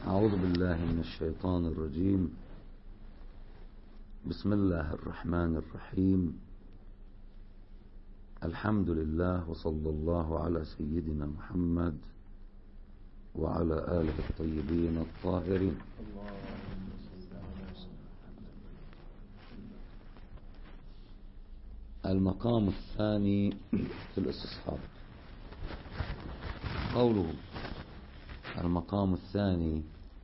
أعوذ بالله من الشيطان الرجيم. بسم الله الرحمن الرحيم. الحمد لله وصلى الله على سيدنا محمد وعلى آله الطيبين الطاهرين. المقام الثاني في الاستصحاب. قوله المقام الثاني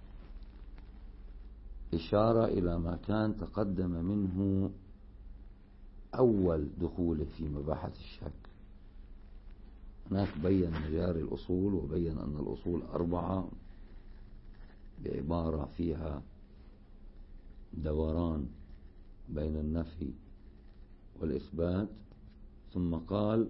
إشارة إلى ما كان تقدم منه أول دخوله في مباحث الشك. هناك بين مجاري الأصول وبين أن الأصول 4 بعبارة فيها دوران بين النفي والإثبات، ثم قال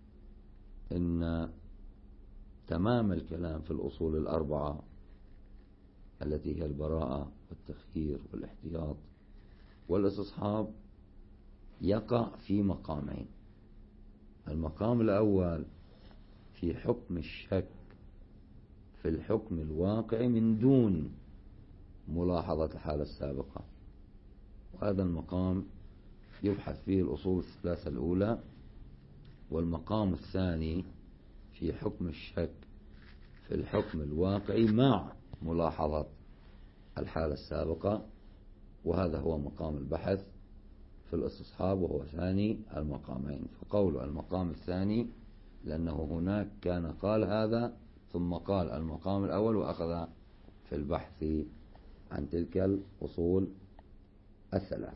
إن تمام الكلام في الأصول 4 التي هي البراءة والتخيير والاحتياط والاستصحاب يقع في مقامين. المقام الأول في حكم الشك في الحكم الواقع من دون ملاحظة الحالة السابقة، وهذا المقام يبحث فيه الأصول 3 الأولى. والمقام الثاني في حكم الشك في الحكم الواقع مع ملاحظة الحالة السابقة، وهذا هو مقام البحث في الاستصحاب، وهو ثاني المقامين. فقول المقام الثاني لأنه هناك كان قال هذا ثم قال المقام الأول وأخذ في البحث عن تلك الأصول 3.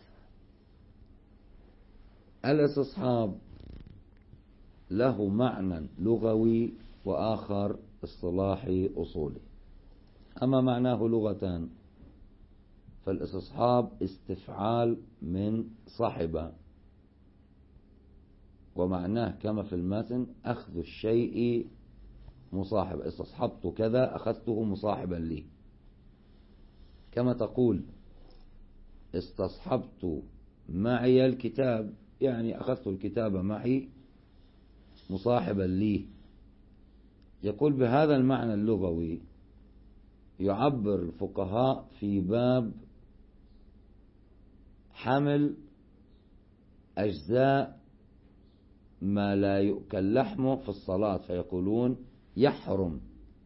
الاستصحاب له معنى لغوي وآخر اصطلاحي أصولي. أما معناه لغة فالاستصحاب استفعال من صاحب، ومعناه كما في المتن أخذ الشيء مصاحب. استصحبت كذا أخذته مصاحبا لي، كما تقول استصحبت معي الكتاب، يعني أخذت الكتاب معي مصاحبا لي. يقول بهذا المعنى اللغوي يعبر الفقهاء في باب حمل أجزاء ما لا يؤكل لحمه في الصلاة، فيقولون يحرم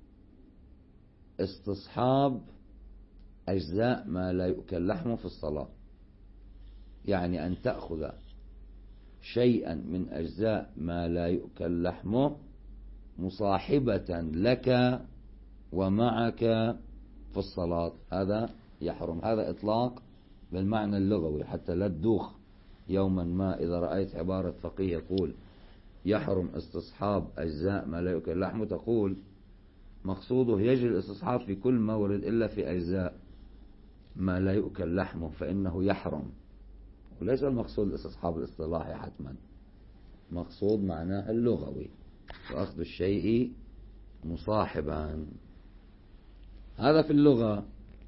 استصحاب أجزاء ما لا يؤكل لحمه في الصلاة، يعني أن تأخذ شيئا من أجزاء ما لا يؤكل لحمه مصاحبة لك ومعك في الصلاة، هذا يحرم. هذا إطلاق بالمعنى اللغوي، حتى لا تدوخ يوما ما إذا رأيت عبارة فقيه يقول يحرم استصحاب أجزاء ما لا يؤكل لحمه، تقول مقصوده يجري الاستصحاب في كل مورد إلا في أجزاء ما لا يؤكل لحمه فإنه يحرم. وليس المقصود الاستصحاب الاصطلاحي حتما، مقصود معناه اللغوي وأخذ الشيء مصاحبا، هذا في اللغة.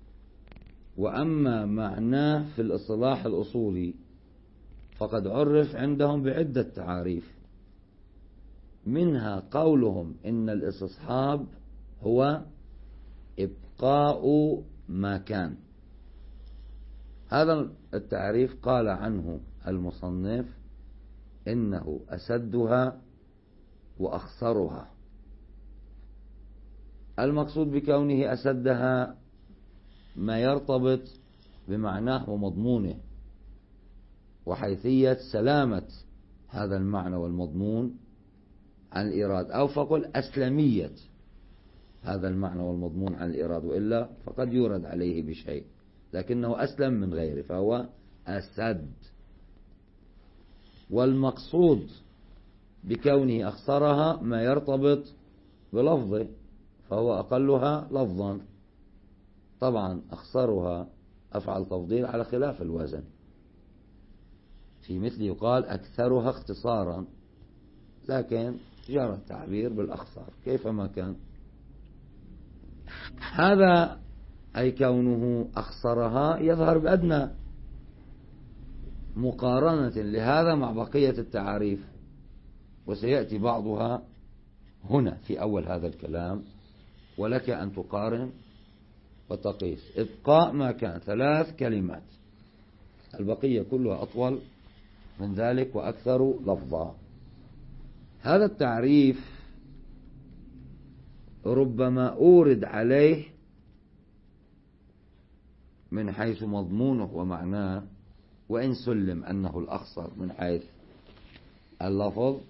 وأما معناه في الاصطلاح الأصولي فقد عرف عندهم بعدة تعاريف، منها قولهم إن الاستصحاب هو إبقاء ما كان. هذا التعريف قال عنه المصنف إنه أسدها وأخصرها. المقصود بكونه أسدها ما يرتبط بمعناه ومضمونه وحيثية سلامة هذا المعنى والمضمون عن الإيراد، أو فقل أسلمية هذا المعنى والمضمون عن الإيراد، وإلا فقد يورد عليه بشيء لكنه أسلم من غيره فهو أسد. والمقصود بكونه أخصرها ما يرتبط بلفظه فهو أقلها لفظا. طبعا أخصرها أفعل تفضيل على خلاف الوزن، في مثل يقال أكثرها اختصارا، لكن جرى التعبير بالأخصار كيفما كان. هذا أي كونه أخصرها يظهر بأدنى مقارنة لهذا مع بقية التعاريف، وسيأتي بعضها هنا في أول هذا الكلام، ولك أن تقارن وتقيس. إبقاء ما كان 3 كلمات، البقية كلها أطول من ذلك وأكثر لفظا. هذا التعريف ربما أورد عليه من حيث مضمونه ومعناه، وإن سلم أنه الأخصر من حيث اللفظ،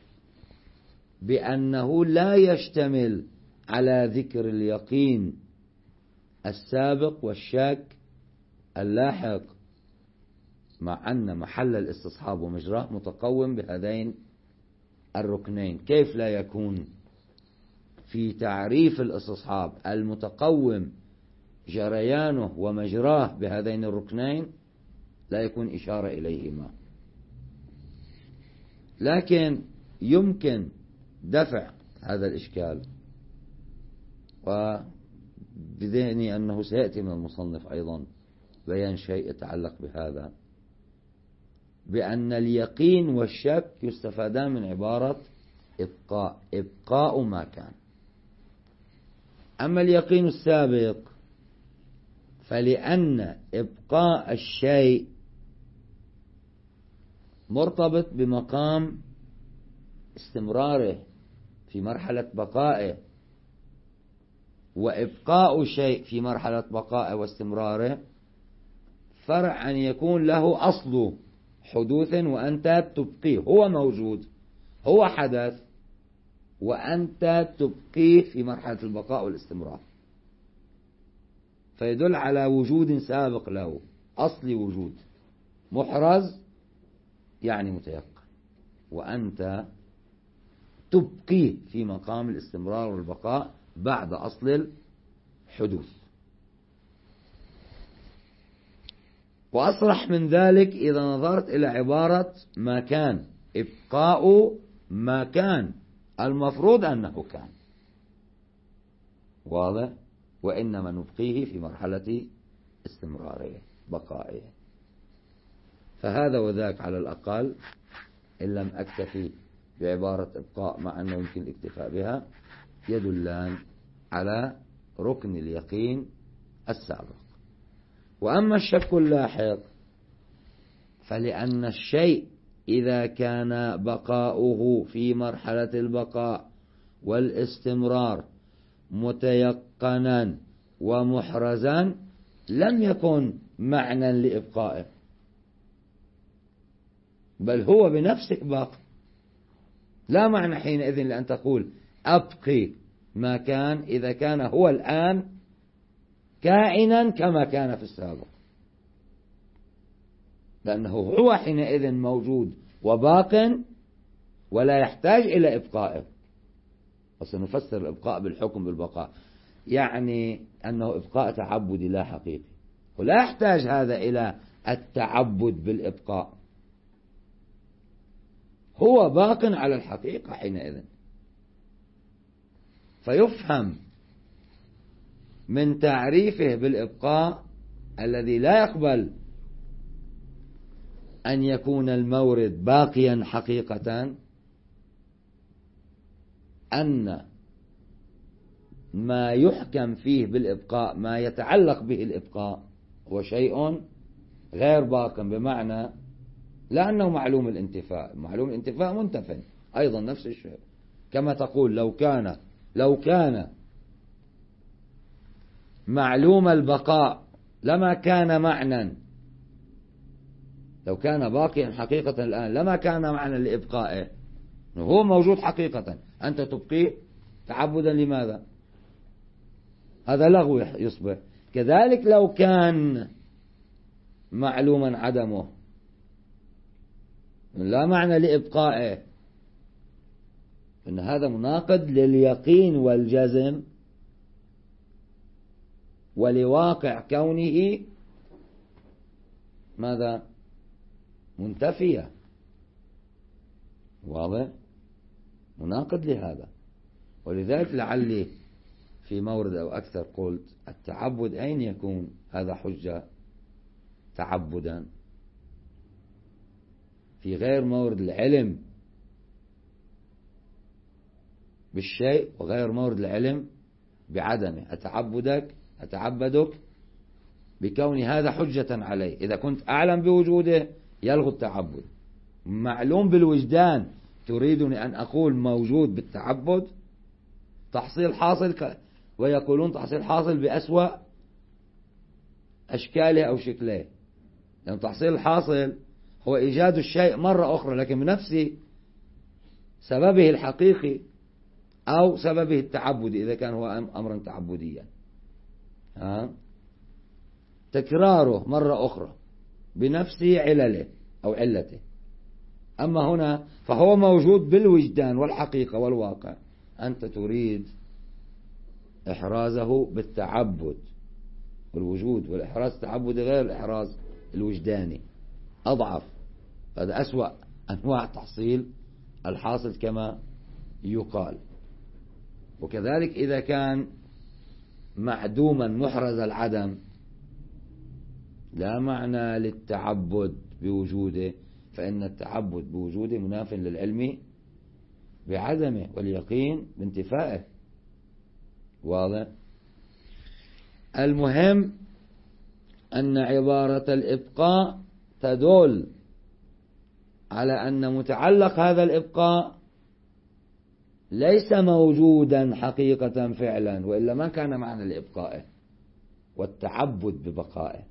بأنه لا يشتمل على ذكر اليقين السابق والشك اللاحق، مع أن محل الاستصحاب ومجراه متقوم بهذين الركنين. كيف لا يكون في تعريف الاستصحاب المتقوم جريانه ومجراه بهذين الركنين لا يكون إشارة إليهما؟ لكن يمكن دفع هذا الإشكال، وبذهني أنه سيأتي من المصنف أيضا بيان شيء يتعلق بهذا، بأن اليقين والشك يستفادان من عبارة إبقاء ما كان. أما اليقين السابق فلأن إبقاء الشيء مرتبط بمقام استمراره في مرحلة بقائه، وإبقاء شيء في مرحلة بقائه واستمراره فرع أن يكون له أصل حدوث وأنت تبقيه، هو موجود، هو حدث وأنت تبقيه في مرحلة البقاء والاستمرار، فيدل على وجود سابق له، أصل وجود محرز يعني متيقن، وأنت تبقيه في مقام الاستمرار والبقاء بعد أصل الحدوث. وأصرح من ذلك إذا نظرت إلى عبارة ما كان، إبقاء ما كان المفروض أنه كان، واضح؟ وإنما نبقيه في مرحلة استمراره بقائه. فهذا وذاك على الأقل إن لم أكتفي بعبارة إبقاء مع أنه يمكن الاكتفاء بها يدلان على ركن اليقين السابق. وأما الشك اللاحق فلأن الشيء إذا كان بقاؤه في مرحلة البقاء والاستمرار متيقنا ومحرزا لم يكن معنى لإبقائه، بل هو بنفسه باق. لا معنى حينئذ لأن تقول أبقي ما كان إذا كان هو الآن كائنا كما كان في السابق، لأنه هو حينئذ موجود وباق ولا يحتاج إلى إبقائه. وسنفسر الإبقاء بالحكم بالبقاء، يعني أنه إبقاء تعبدي لا حقيقي، ولا يحتاج هذا إلى التعبد بالإبقاء، هو باق على الحقيقة حينئذ. فيفهم من تعريفه بالإبقاء الذي لا يقبل أن يكون المورد باقيا حقيقة أن ما يحكم فيه بالإبقاء ما يتعلق به الإبقاء هو شيء غير باق، بمعنى لا أنه معلوم الانتفاء، معلوم الانتفاء منتفع أيضا نفس الشيء. كما تقول لو كان معلوم البقاء لما كان معنى، لو كان باقيا حقيقة الآن لما كان معنى لإبقائه، هو موجود حقيقة أنت تبقيه تعبدا لماذا؟ هذا لغو يصبح. كذلك لو كان معلوما عدمه لا معنى لإبقائه، إن هذا مناقض لليقين والجزم ولواقع كونه ماذا؟ منتفية، واضح؟ مناقض لهذا. ولذلك لعلي في مورد أو أكثر قلت التعبد أين يكون هذا حجة تعبدا؟ في غير مورد العلم بالشيء وغير مورد العلم بعدمه. أتعبدك بكون هذا حجة عليه. إذا كنت أعلم بوجوده يلغو التعبد. معلوم بالوجدان تريدني أن أقول موجود بالتعبد؟ تحصيل حاصل ويقولون تحصيل حاصل بأسوأ أشكاله أو شكله، لأن يعني تحصيل الحاصل هو إيجاد الشيء مرة أخرى لكن بنفس سببه الحقيقي أو سببه التعبدي إذا كان هو أمرا تعبديا، تكراره مرة أخرى بنفس علله أو علته. أما هنا فهو موجود بالوجدان والحقيقة والواقع، أنت تريد إحرازه بالتعبد والوجود، والإحراز التعبدي غير الإحراز الوجداني، أضعف. هذا أسوأ أنواع تحصيل الحاصل كما يقال. وكذلك إذا كان معدوما محرز العدم لا معنى للتعبد بوجوده، فإن التعبد بوجوده مناف للعلم بعدمه واليقين بانتفائه. واضح؟ المهم أن عبارة الإبقاء تدل على أن متعلق هذا الإبقاء ليس موجودا حقيقة فعلا، وإلا ما كان معنى لإبقائه والتعبد ببقائه.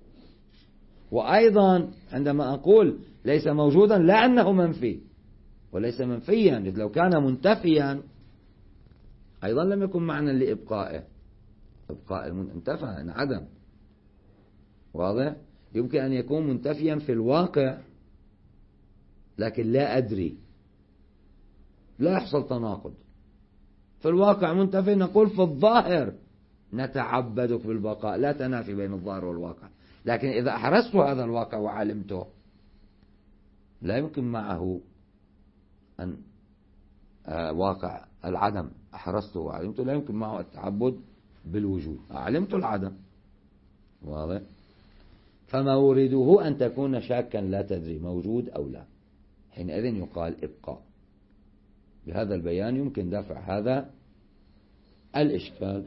وأيضا عندما أقول ليس موجودا لا أنه منفي، وليس منفيا، إذ لو كان منتفيا أيضا لم يكن معنى لإبقائه. إبقاء انتفى انعدم. واضح؟ يمكن أن يكون منتفيا في الواقع لكن لا أدري، لا يحصل تناقض. في الواقع منتفي، نقول في الظاهر نتعبدك بالبقاء، لا تنافي بين الظاهر والواقع. لكن إذا أحرزت هذا الواقع وعلمته لا يمكن معه أن واقع العدم أحرزته وعلمته لا يمكن معه التعبد بالوجود، علمت العدم. واضح؟ فمورده أن تكون شاكا لا تدري موجود أو لا، حينئذ يقال إبقاء. بهذا البيان يمكن دفع هذا الإشكال.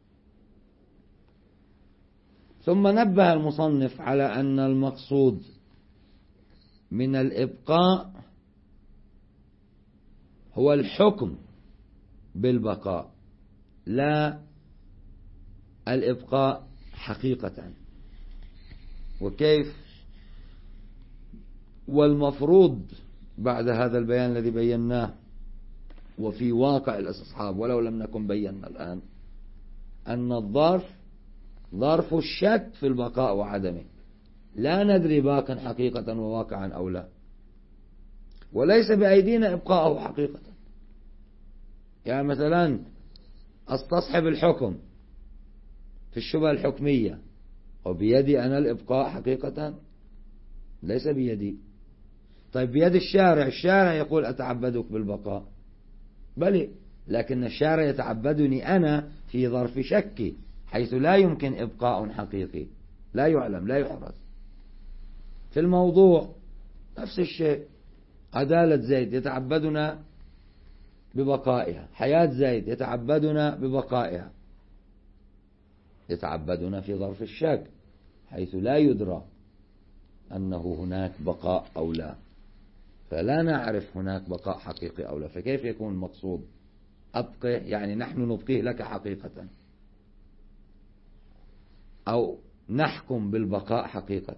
ثم نبه المصنف على أن المقصود من الإبقاء هو الحكم بالبقاء لا الإبقاء حقيقة. وكيف؟ والمفروض بعد هذا البيان الذي بيناه وفي واقع الاستصحاب ولو لم نكن بينا الآن أن الظرف ظرف الشك في البقاء وعدمه، لا ندري باقا حقيقة وواقعا أو لا، وليس بأيدينا إبقاءه حقيقة. يعني مثلا استصحب الحكم في الشبهة الحكمية، وبيدي أنا الإبقاء حقيقة؟ ليس بيدي. طيب بيد الشارع، الشارع يقول أتعبدك بالبقاء، بل لكن الشارع يتعبدني أنا في ظرف شكي حيث لا يمكن إبقاء حقيقي، لا يعلم لا يحرز. في الموضوع نفس الشيء، عدالة زيد يتعبدنا ببقائها، حياة زيد يتعبدنا ببقائها، يتعبدنا في ظرف الشك حيث لا يدرى أنه هناك بقاء أو لا، فلا نعرف هناك بقاء حقيقي أو لا. فكيف يكون المقصود أبقي يعني نحن نبقيه لك حقيقة، أو نحكم بالبقاء حقيقة؟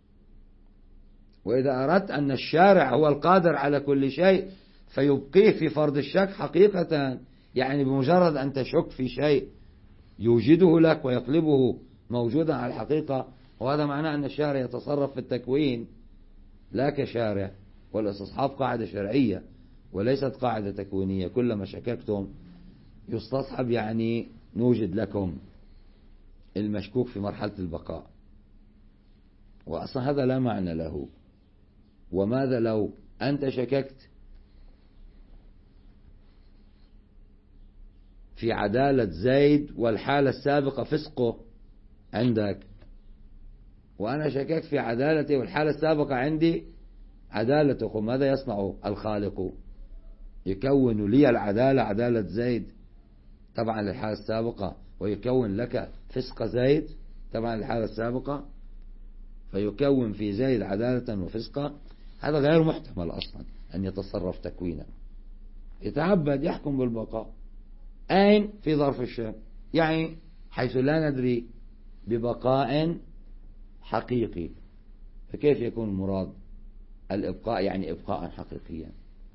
وإذا أردت أن الشارع هو القادر على كل شيء فيبقيه في فرض الشك حقيقة، يعني بمجرد أن تشك في شيء يوجده لك ويقلبه موجودا على الحقيقة، وهذا معناه أن الشارع يتصرف في التكوين لا كشارع. والاستصحاب قاعدة شرعية وليست قاعدة تكوينية. كلما شككتم يستصحب يعني نوجد لكم المشكوك في مرحلة البقاء، وأصلا هذا لا معنى له. وماذا لو أنت شككت في عدالة زيد والحالة السابقة فسقه عندك، وأنا شككت في عدالته والحالة السابقة عندي عدالته، ماذا يصنع الخالق؟ يكون لي العدالة عدالة زيد طبعا للحالة السابقة، ويكون لك فسق زيد؟ تبعا الحالة السابقة فيكون في زيد عدالة وفسقا، هذا غير محتمل أصلا أن يتصرف تكوينا. يتعبد يحكم بالبقاء أين في ظرف الشك، يعني حيث لا ندري ببقاء حقيقي، فكيف يكون المراد الإبقاء يعني إبقاء حقيقيا؟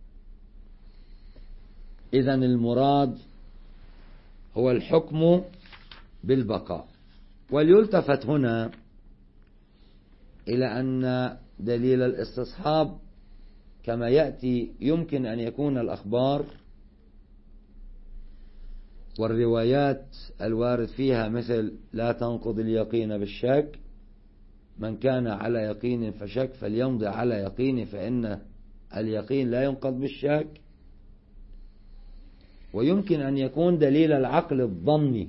إذن المراد هو الحكم بالبقاء. وليلتفت هنا إلى أن دليل الاستصحاب كما يأتي يمكن أن يكون الأخبار والروايات الوارد فيها مثل لا تنقض اليقين بالشك، من كان على يقين فشك فليمضي على يقين فإن اليقين لا ينقض بالشك. ويمكن أن يكون دليل العقل الظني،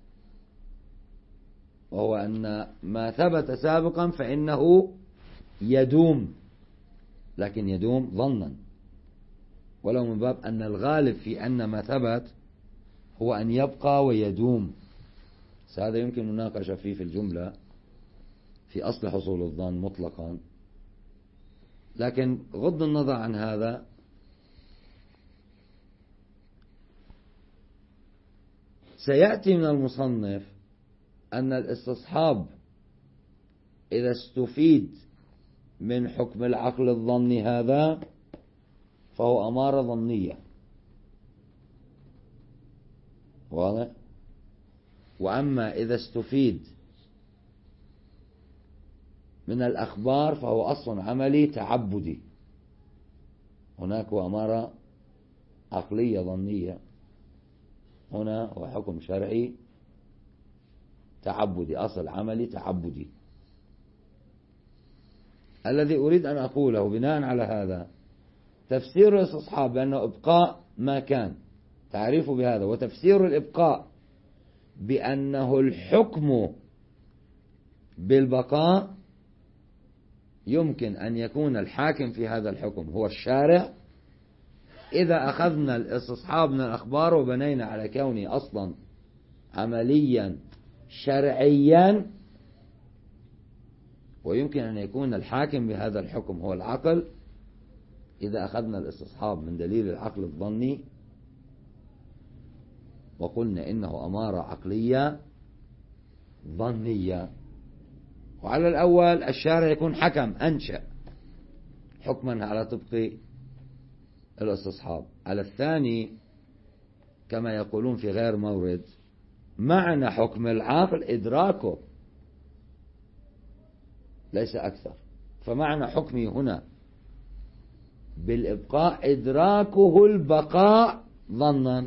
وهو أن ما ثبت سابقا فإنه يدوم، لكن يدوم ظنا، ولو من باب أن الغالب في أن ما ثبت هو أن يبقى ويدوم. هذا يمكن مناقشة فيه في الجملة في أصل حصول الظن مطلقا، لكن غض النظر عن هذا سيأتي من المصنف أن الاستصحاب إذا استفيد من حكم العقل الظني هذا فهو أمارة ظنية، واضح؟ وأما إذا استفيد من الأخبار فهو أصل عملي تعبدي. هناك أمارة عقلية ظنية، هنا هو حكم شرعي تعبدي، أصل عملي تعبدي. الذي أريد أن أقوله بناء على هذا تفسير الاستصحاب بأنه إبقاء ما كان، تعريفه بهذا، وتفسير الإبقاء بأنه الحكم بالبقاء يمكن أن يكون الحاكم في هذا الحكم هو الشارع إذا أخذنا الاستصحاب من الأخبار وبنينا على كونه أصلا عمليا شرعيا، ويمكن أن يكون الحاكم بهذا الحكم هو العقل إذا أخذنا الاستصحاب من دليل العقل الظني وقلنا إنه أمارة عقلية ظنية. وعلى الأول الشارع يكون حكم أنشأ حكما على طبق الاستصحاب. على الثاني كما يقولون في غير مورد معنى حكم العقل إدراكه ليس أكثر، فمعنى حكمي هنا بالإبقاء إدراكه البقاء ظنا،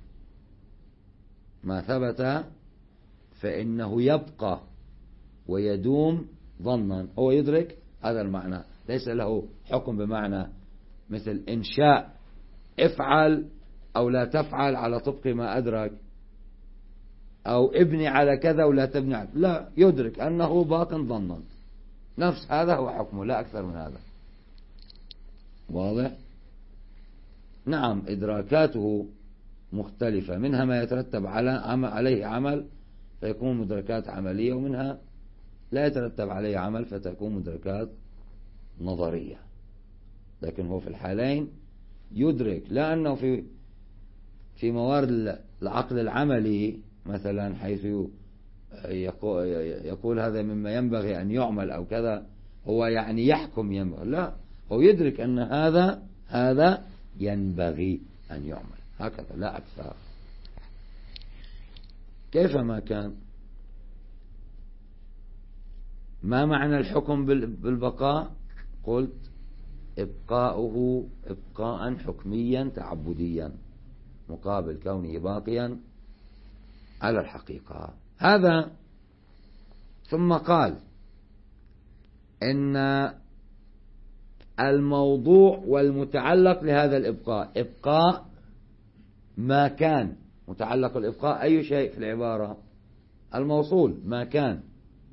ما ثبت فإنه يبقى ويدوم ظنا، هو يدرك هذا المعنى، ليس له حكم بمعنى مثل إنشاء افعل أو لا تفعل على طبق ما أدرك، أو ابني على كذا ولا تبني على، لا، يدرك أنه باق ظنا، نفس هذا هو حكمه لا أكثر من هذا. واضح؟ نعم إدراكاته مختلفة، منها ما يترتب عليه عمل فيكون مدركات عملية، ومنها لا يترتب عليه عمل فتكون مدركات نظرية، لكن هو في الحالين يدرك، لأنه في موارد العقل العملي مثلا حيث يقول هذا مما ينبغي أن يعمل أو كذا، هو يعني يحكم ينبغي، لا، هو يدرك أن هذا ينبغي أن يعمل، هكذا لا أكثر. كيفما كان، ما معنى الحكم بالبقاء؟ قلت إبقاؤه إبقاء حكميا تعبديا مقابل كونه باقيا على الحقيقة. هذا ثم قال إن الموضوع والمتعلق لهذا الإبقاء إبقاء ما كان، متعلق الإبقاء أي شيء في العبارة؟ الموصول ما كان،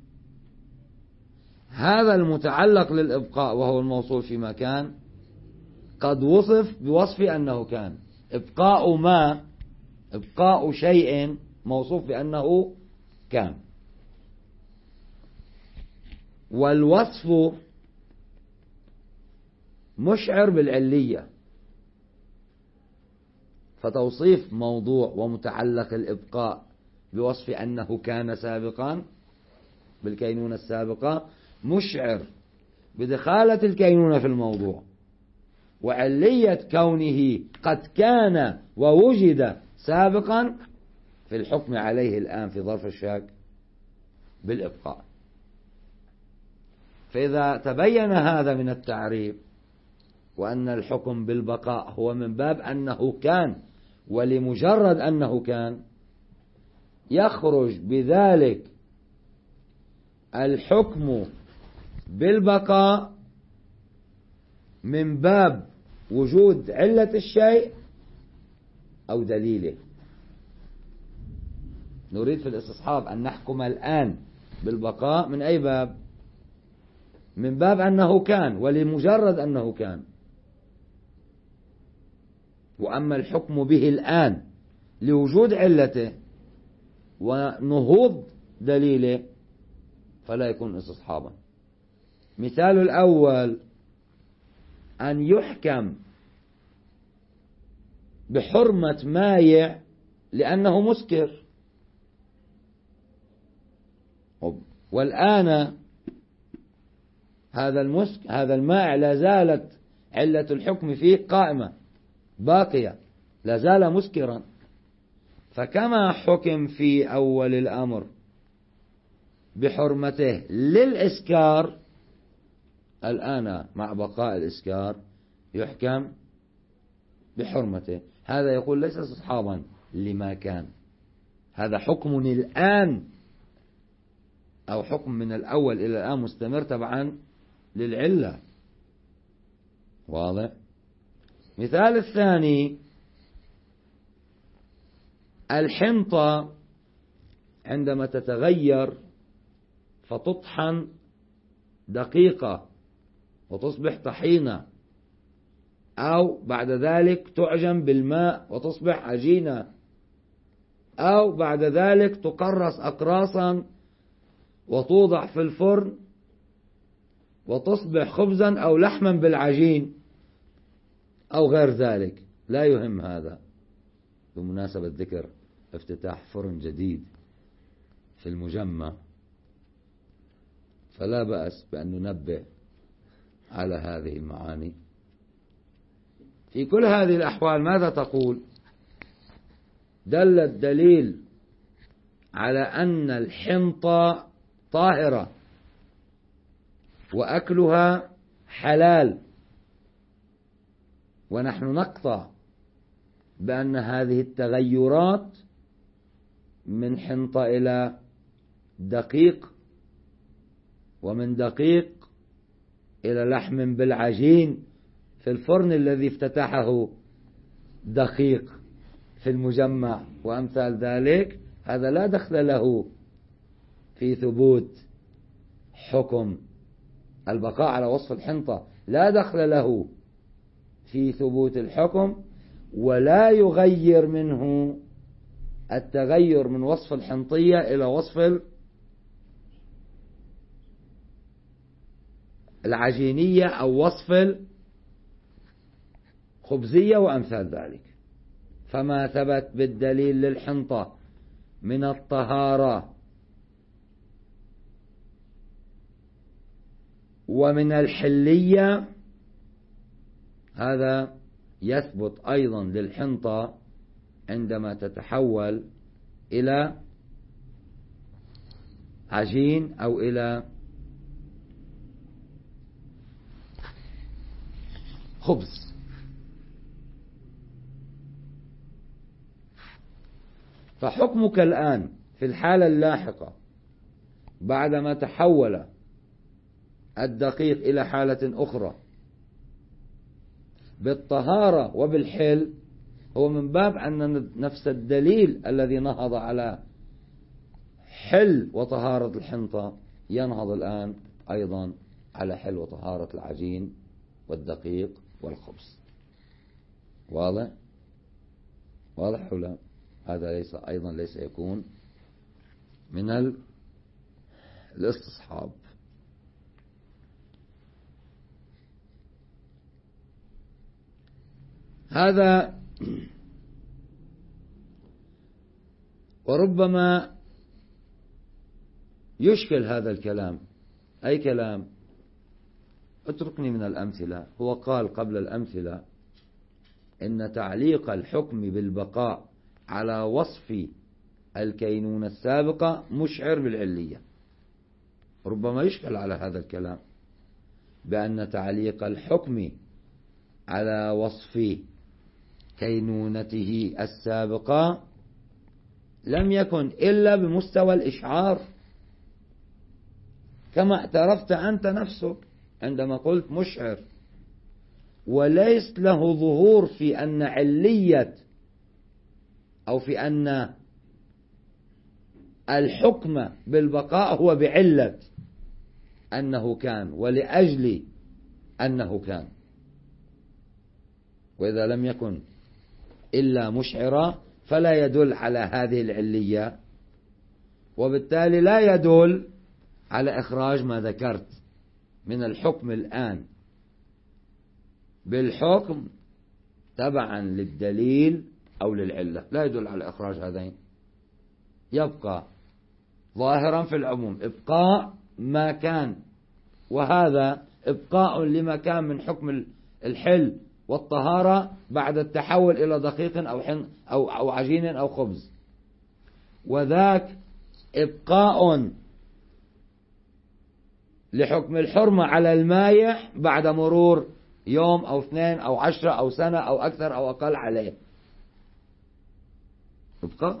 هذا المتعلق للإبقاء وهو الموصول في مكان قد وصف بوصف أنه كان. إبقاء شيء موصوف بأنه كان، والوصف مشعر بالعلية، فتوصيف موضوع ومتعلق الإبقاء بوصف أنه كان سابقا بالكينونة السابقة مشعر بدخالة الكينونة في الموضوع، وعلية كونه قد كان ووجد سابقا في الحكم عليه الآن في ظرف الشك بالإبقاء. فإذا تبين هذا من التعريف، وأن الحكم بالبقاء هو من باب أنه كان ولمجرد أنه كان، يخرج بذلك الحكم بالبقاء من باب وجود علة الشيء أو دليله. نريد في الاستصحاب أن نحكم الآن بالبقاء من أي باب؟ من باب أنه كان ولمجرد أنه كان. وأما الحكم به الآن لوجود علته ونهوض دليله فلا يكون استصحابا. مثال الأول أن يحكم بحرمة مايع لأنه مسكر، والآن هذا المائع لا زالت علة الحكم فيه قائمة باقية، لا زال مسكرا. فكما حكم في أول الأمر بحرمته للإسكار، الآن مع بقاء الإسكار يحكم بحرمته. هذا يقول ليس استصحابا لما كان، هذا حكم الآن أو حكم من الأول إلى الآن مستمر تبعا للعلة. واضح؟ مثال الثاني الحنطة عندما تتغير فتطحن دقيقة وتصبح طحينة، أو بعد ذلك تعجن بالماء وتصبح عجينة، أو بعد ذلك تقرص أقراصا وتوضع في الفرن وتصبح خبزا أو لحما بالعجين أو غير ذلك، لا يهم هذا. بمناسبة ذكر افتتاح فرن جديد في المجمع، فلا بأس بأن ننبه على هذه المعاني. في كل هذه الأحوال ماذا تقول؟ دل الدليل على أن الحنطة طاهرة وأكلها حلال، ونحن نقطع بأن هذه التغيرات من حنطة إلى دقيق، ومن دقيق إلى لحم بالعجين في الفرن الذي افتتحه دقيق في المجمع وأمثال ذلك، هذا لا دخل له في ثبوت حكم البقاء على وصف الحنطة، لا دخل له في ثبوت الحكم، ولا يغير منه التغير من وصف الحنطية إلى وصف العجينية أو وصف الخبزية وأمثال ذلك. فما ثبت بالدليل للحنطة من الطهارة ومن الحلية، هذا يثبت أيضا للحنطة عندما تتحول إلى عجين أو إلى خبز. فحكمك الآن في الحالة اللاحقة بعدما تحول الدقيق إلى حالة أخرى بالطهارة وبالحل هو من باب أن نفس الدليل الذي نهض على حل وطهارة الحنطة ينهض الآن أيضا على حل وطهارة العجين والدقيق والخبز. واضح؟ واضح ولا؟ هذا ليس يكون من الاستصحاب. هذا وربما يشكل هذا الكلام. أي كلام؟ اتركني من الأمثلة. هو قال قبل الأمثلة إن تعليق الحكم بالبقاء على وصف الكينونة السابقة مشعر بالعلية. ربما يشكل على هذا الكلام بأن تعليق الحكم على وصف كينونته السابقة لم يكن إلا بمستوى الإشعار، كما اعترفت أنت نفسك عندما قلت مشعر، وليس له ظهور في أن علية أو في أن الحكم بالبقاء هو بعلة أنه كان ولأجل أنه كان. وإذا لم يكن إلا مشعرا فلا يدل على هذه العلية، وبالتالي لا يدل على إخراج ما ذكرت من الحكم الآن بالحكم تبعا للدليل أو للعلة، لا يدل على إخراج هذين. يبقى ظاهرا في العموم إبقاء ما كان، وهذا إبقاء لما كان من حكم الحل والطهارة بعد التحول إلى دقيق أو عجين أو خبز، وذاك إبقاء لحكم الحرمة على المايح بعد مرور يوم أو 2 أو 10 أو سنة أو أكثر أو أقل عليه. إبقاء،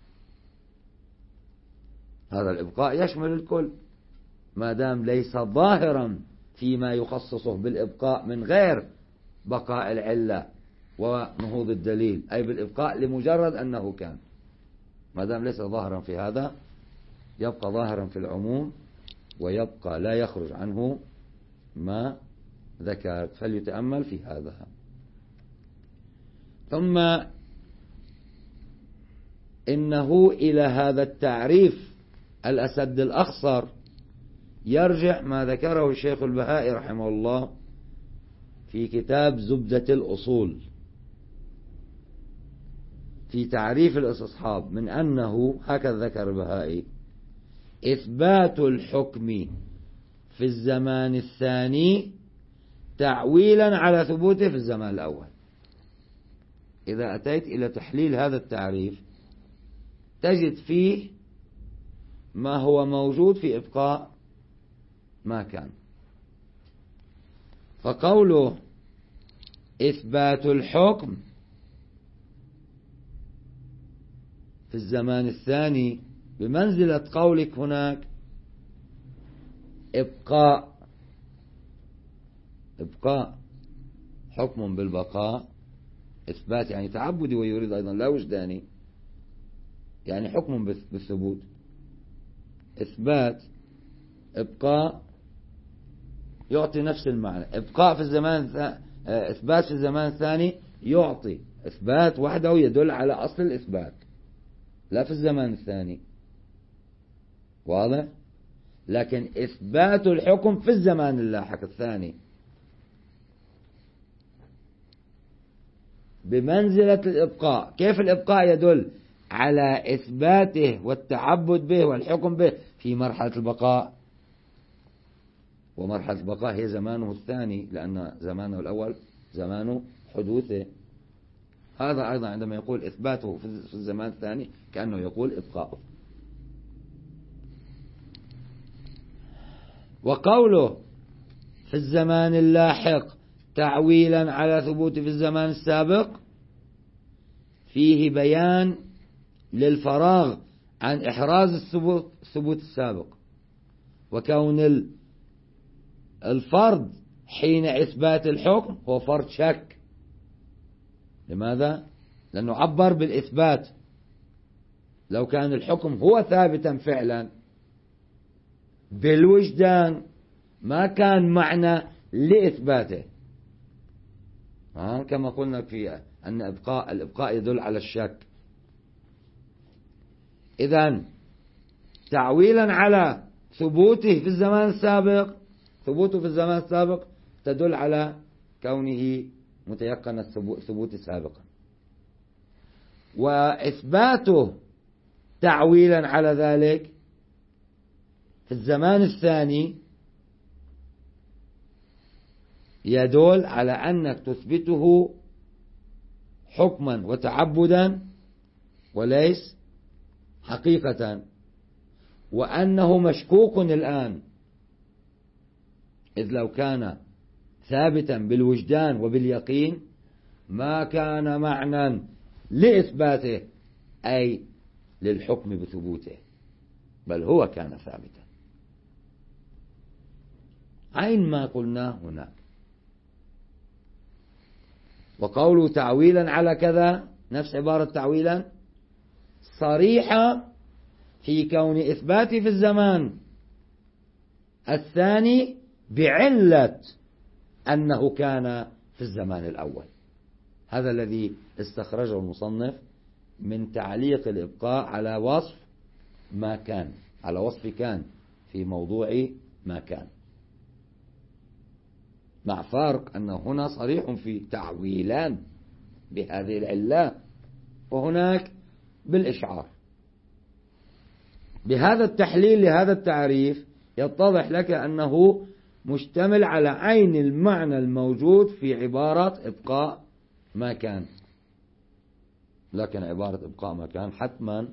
هذا الإبقاء يشمل الكل ما دام ليس ظاهرا فيما يخصصه بالإبقاء من غير بقاء العلة ونهوض الدليل، أي بالإبقاء لمجرد أنه كان. ما دام ليس ظاهرا في هذا يبقى ظاهرا في العموم، ويبقى لا يخرج عنه ما ذكرت. فليتأمل في هذا. ثم إنه إلى هذا التعريف الأسد الأخصر يرجع ما ذكره الشيخ البهائي رحمه الله في كتاب زبدة الأصول في تعريف الاستصحاب، من أنه هكذا ذكر البهائي: إثبات الحكم في الزمان الثاني تعويلا على ثبوته في الزمان الأول. إذا أتيت إلى تحليل هذا التعريف تجد فيه ما هو موجود في إبقاء ما كان. فقوله إثبات الحكم في الزمان الثاني بمنزلة قولك هناك إبقاء حكم بالبقاء، إثبات يعني تعبدي، ويريد أيضا لا وجداني، يعني حكم بالثبوت. إثبات إبقاء يعطي نفس المعنى. إبقاء في الزمان إثبات في الزمان الثاني يعطي إثبات وحده يدل على أصل الإثبات، لا في الزمان الثاني. واضح؟ لكن إثبات الحكم في الزمان اللاحق الثاني بمنزلة الإبقاء. كيف الإبقاء يدل على إثباته والتعبد به والحكم به في مرحلة البقاء؟ ومرحلة البقاء هي زمانه الثاني، لأن زمانه الأول زمان حدوثه. هذا أيضا عندما يقول إثباته في الزمان الثاني كأنه يقول إبقاؤه. وقوله في الزمان اللاحق تعويلا على ثبوت في الزمان السابق فيه بيان للفراغ عن إحراز الثبوت السابق، وكون الفرض حين إثبات الحكم هو فرض شك. لماذا؟ لأنه عبر بالإثبات. لو كان الحكم هو ثابتا فعلا بالوجدان ما كان معنى لإثباته، كما قلنا في أن الإبقاء يدل على الشك. إذن تعويلا على ثبوته في الزمان السابق، ثبوته في الزمان السابق تدل على كونه متيقن الثبوت سابقا، وإثباته تعويلا على ذلك في الزمان الثاني يدل على أنك تثبته حكما وتعبدا وليس حقيقة، وأنه مشكوك الآن، إذ لو كان ثابتا بالوجدان وباليقين ما كان معنى لإثباته أي للحكم بثبوته، بل هو كان ثابتا. عين ما قلناه هناك. وقوله تعويلا على كذا نفس عبارة تعويلا صريحة في كون إثباتي في الزمان الثاني بعلة أنه كان في الزمان الأول. هذا الذي استخرجه المصنف من تعليق الإبقاء على وصف ما كان، على وصف كان في موضوع ما كان، مع فرق أنه هنا صريح في تعويلان بهذه العلة وهناك بالإشعار. بهذا التحليل لهذا التعريف يتضح لك أنه مشتمل على عين المعنى الموجود في عبارة إبقاء ما كان، لكن عبارة إبقاء ما كان حتما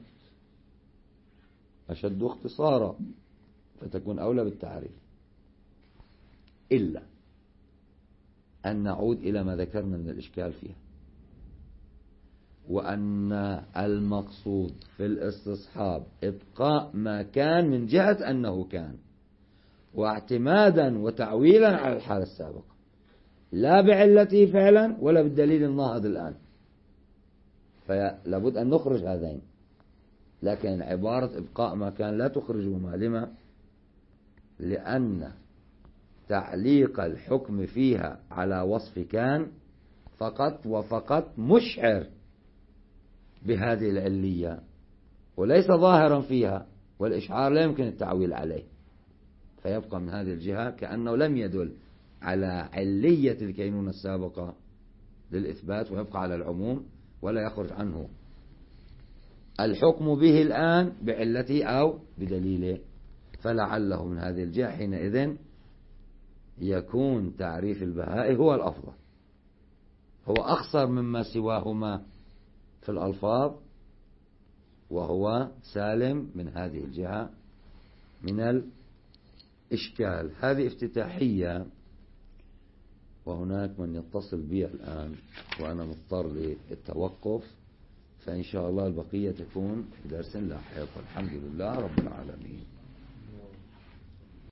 أشد اختصارا فتكون أولى بالتعريف، إلا أن نعود إلى ما ذكرنا من الإشكال فيها، وأن المقصود في الاستصحاب إبقاء ما كان من جهة أنه كان، واعتمادا وتعويلا على الحالة السابقة، لا بعلته فعلا ولا بالدليل الناهض الآن، فلابد أن نخرج هذين. لكن عبارة إبقاء ما كان لا تخرجهما. لما؟ لأن تعليق الحكم فيها على وصف كان فقط وفقط مشعر بهذه العلية وليس ظاهرا فيها، والإشعار لا يمكن التعويل عليه، فيبقى من هذه الجهة كأنه لم يدل على علية الكينونة السابقة للإثبات، ويبقى على العموم ولا يخرج عنه الحكم به الآن بعلته أو بدليله. فلعله من هذه الجهة حينئذ يكون تعريف البهائي هو الأفضل، هو أخصر مما سواهما في الألفاظ، وهو سالم من هذه الجهة من الإشكال. هذه افتتاحية، وهناك من يتصل بي الآن وأنا مضطر للتوقف، فإن شاء الله البقية تكون في درس لاحق. الحمد لله رب العالمين.